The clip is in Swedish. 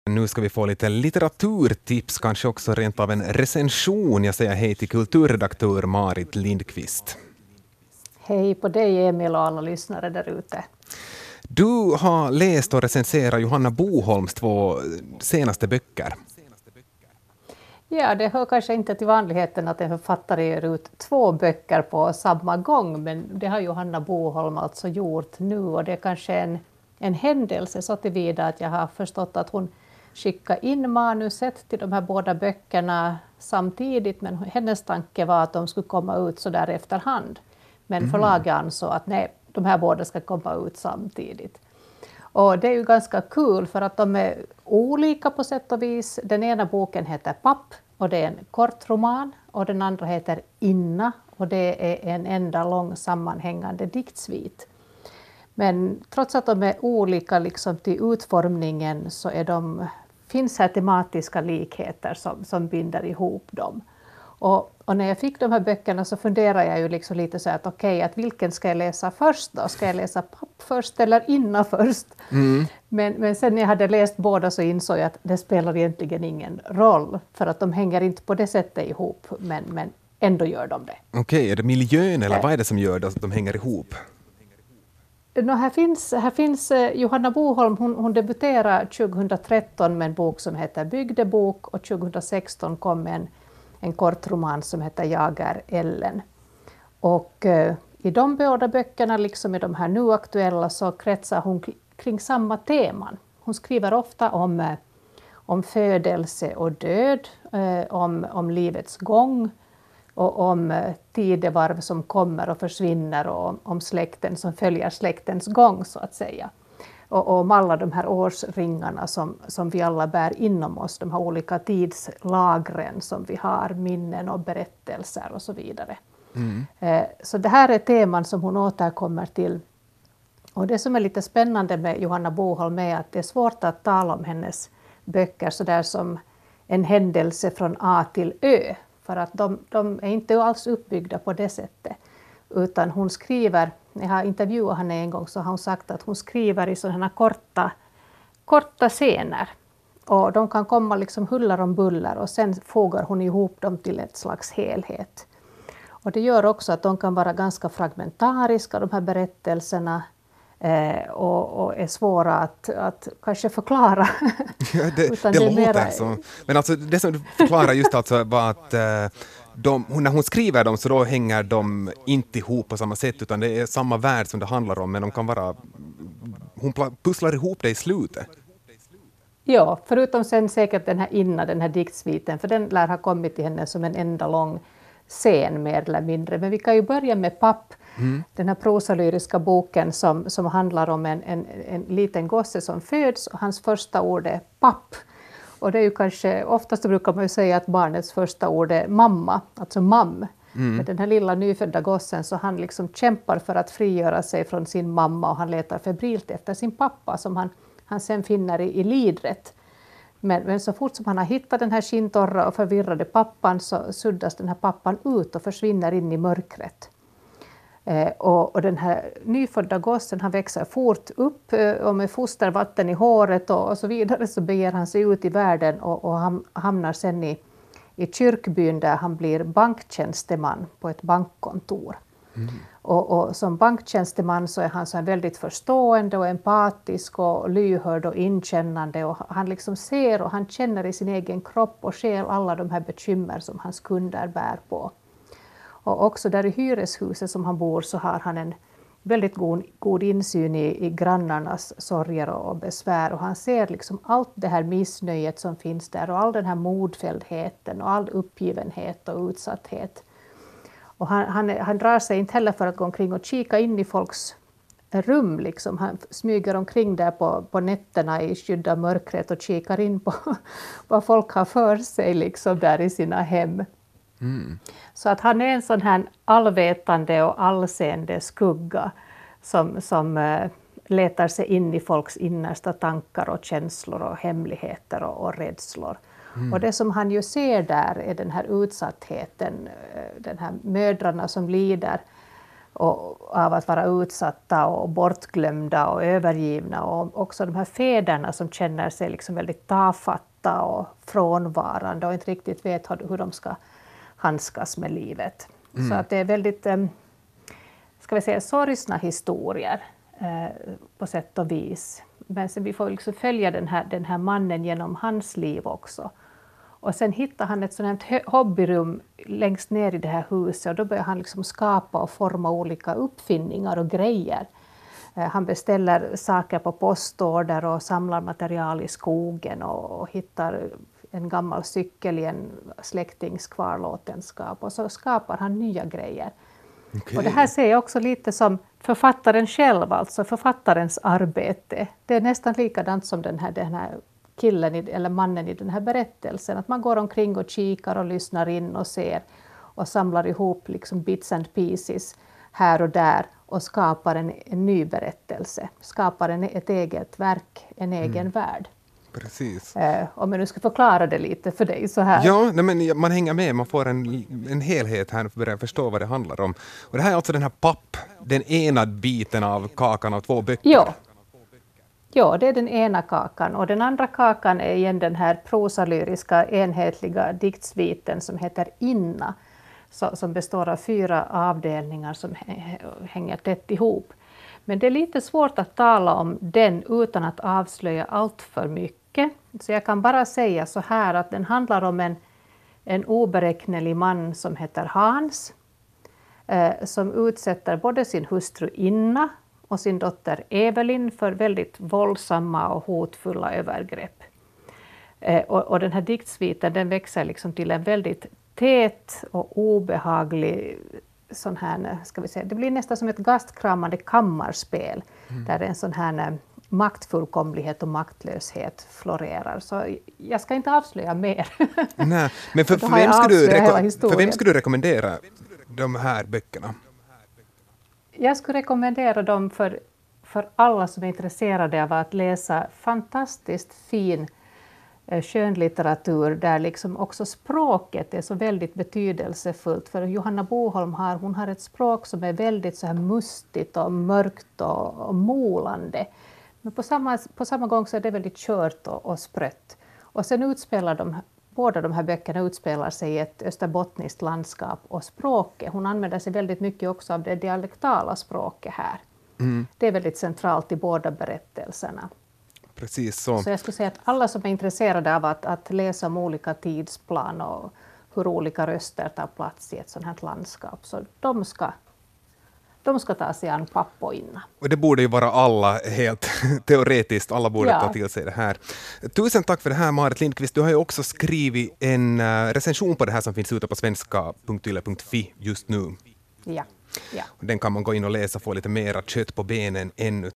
Nu ska vi få lite litteraturtips, kanske också rent av en recension. Jag säger hej till kulturredaktör Marit Lindqvist. Hej på dig Emil och alla lyssnare där ute. Du har läst och recenserat Johanna Boholms 2 senaste böcker. Ja, det hör kanske inte till vanligheten att en författare ger ut 2 böcker på samma gång, men det har Johanna Boholm alltså gjort nu, och det är kanske en händelse så tillvida att jag har förstått att hon skickade in manuset till de här båda böckerna samtidigt, men hennes tanke var att de skulle komma ut så där efterhand. Men förlaget ansåg att nej, de här båda ska komma ut samtidigt. Och det är ju ganska kul för att de är olika på sätt och vis. Den ena boken heter Papp och det är en kort roman, och den andra heter Inna och det är en enda lång sammanhängande diktsvit. Men trots att de är olika liksom till utformningen så finns här tematiska likheter som binder ihop dem. Och när jag fick de här böckerna så funderade jag ju liksom lite så att okej, att vilken ska jag läsa först då? Ska jag läsa Papp först eller Inna först? Men sen när jag hade läst båda så insåg jag att det spelar egentligen ingen roll, för att de hänger inte på det sättet ihop, men ändå gör de det. Okej, är det miljön eller vad är det som gör att de hänger ihop? Här finns Johanna Boholm, hon debuterade 2013 med en bok som heter Bygdebok, och 2016 kom en kort roman som heter Jag är Ellen. Och i de båda böckerna, liksom i de här nu aktuella, så kretsar hon kring samma teman. Hon skriver ofta om födelse och död, om livets gång, och om tidevarv som kommer och försvinner, och om släkten som följer släktens gång så att säga. Och om alla de här årsringarna som vi alla bär inom oss, de här olika tidslagren som vi har, minnen och berättelser och så vidare. Så det här är teman som hon återkommer till. Och det som är lite spännande med Johanna Boholm är att det är svårt att tala om hennes böcker så där som en händelse från A till Ö. För att de är inte alls uppbyggda på det sättet. Utan hon skriver, jag har intervjuat henne en gång, så har hon sagt att hon skriver i sådana korta scener. Och de kan komma liksom huller om buller, och sen fogar hon ihop dem till ett slags helhet. Och det gör också att de kan vara ganska fragmentariska, de här berättelserna. Och är svåra att kanske förklara. Ja, det låter så. Men alltså, det som du förklarar just alltså var att när hon skriver dem så då hänger de inte ihop på samma sätt, utan det är samma värld som det handlar om, men de kan vara, hon pusslar ihop det i slutet. Ja, förutom sen säkert den här diktsviten, för den lär ha kommit till henne som en enda lång scen mer eller mindre. Men vi kan ju börja med Papp. Den här prosalyriska boken som handlar om en liten gosse som föds, och hans första ord är papp. Och det är ju kanske, oftast brukar man ju säga att barnets första ord är mamma, alltså mam. Men den här lilla nyfödda gossen, så han liksom kämpar för att frigöra sig från sin mamma, och han letar febrilt efter sin pappa som han sen finner i lidret. Men så fort som han har hittat den här skintorra och förvirrade pappan, så suddas den här pappan ut och försvinner in i mörkret. Och den här nyfödda gossen, han växer fort upp, och med fostervatten i håret och så vidare så beger han sig ut i världen, och han hamnar sen i kyrkbyn där han blir banktjänsteman på ett bankkontor. Och som banktjänsteman så är han så väldigt förstående och empatisk och lyhörd och inkännande, och han liksom ser och han känner i sin egen kropp och själ alla de här bekymmer som hans kunder bär på. Och också där i hyreshuset som han bor så har han en väldigt god insyn i grannarnas sorger och besvär, och han ser liksom allt det här missnöjet som finns där, och all den här modfälldheten och all uppgivenhet och utsatthet. Och han drar sig inte heller för att gå omkring och kika in i folks rum. Liksom. Han smyger omkring där på nätterna i skydd av mörkret och kikar in på vad folk har för sig liksom där i sina hem. Så att han är en sån här allvetande och allseende skugga som letar sig in i folks innersta tankar och känslor och hemligheter och rädslor. Och det som han ju ser där är den här utsattheten, den här mödrarna som lider av att vara utsatta och bortglömda och övergivna, och också de här fäderna som känner sig liksom väldigt tafatta och frånvarande och inte riktigt vet hur de ska handskas med livet. Så att det är väldigt ska vi säga, sorgsna historier på sätt och vis. Men sen vi får liksom följa den här mannen genom hans liv också. Och sen hittar han ett sådant hobbyrum längst ner i det här huset, och då börjar han liksom skapa och forma olika uppfinningar och grejer. Han beställer saker på postorder och samlar material i skogen och hittar en gammal cykel i en släktings kvarlåtenskap, och så skapar han nya grejer. Okay. Och det här ser jag också lite som författaren själv, alltså författarens arbete. Det är nästan likadant som den här killen eller mannen i den här berättelsen. Att man går omkring och kikar och lyssnar in och ser och samlar ihop liksom bits and pieces här och där och skapar en ny berättelse. Skapar ett eget verk, en egen värld. Precis. Om jag nu ska förklara det lite för dig så här. Ja, men man hänger med, man får en helhet här och börjar förstå vad det handlar om. Och det här är alltså den här den ena biten av kakan av 2 böcker. Ja, det är den ena kakan, och den andra kakan är igen den här prosalyriska enhetliga diktsviten som heter Inna, som består av 4 avdelningar som hänger tätt ihop. Men det är lite svårt att tala om den utan att avslöja allt för mycket. Så jag kan bara säga så här att den handlar om en oberäknelig man som heter Hans, som utsätter både sin hustru Inna och sin dotter Evelyn för väldigt våldsamma och hotfulla övergrepp. Och den här diktsviten den växer liksom till en väldigt tät och obehaglig sån här, ska vi säga, det blir nästan som ett gastkramande kammarspel där en sån här maktfullkomlighet och maktlöshet florerar. Så jag ska inte avslöja mer. Nej, men för vem skulle du rekommendera de här böckerna? Jag skulle rekommendera dem för alla som är intresserade av att läsa fantastiskt fin skönlitteratur där liksom också språket är så väldigt betydelsefullt. För Johanna Boholm hon har ett språk som är väldigt så här mustigt och mörkt och molande. Men på samma gång så är det väldigt kört och sprött. Och sen båda de här böckerna utspelar sig i ett österbottniskt landskap, och språket, hon använder sig väldigt mycket också av det dialektala språket här. Det är väldigt centralt i båda berättelserna. Precis så. Så jag skulle säga att alla som är intresserade av att läsa om olika tidsplan och hur olika röster tar plats i ett sådant här landskap, så de ska ta sig an Papp och Inna. Och det borde ju vara alla helt teoretiskt, alla borde ta till sig det här. Tusen tack för det här, Marit Lindqvist. Du har ju också skrivit en recension på det här som finns ute på svenska.yle.fi just nu. Ja. Den kan man gå in och läsa och få lite mera kött på benen ännu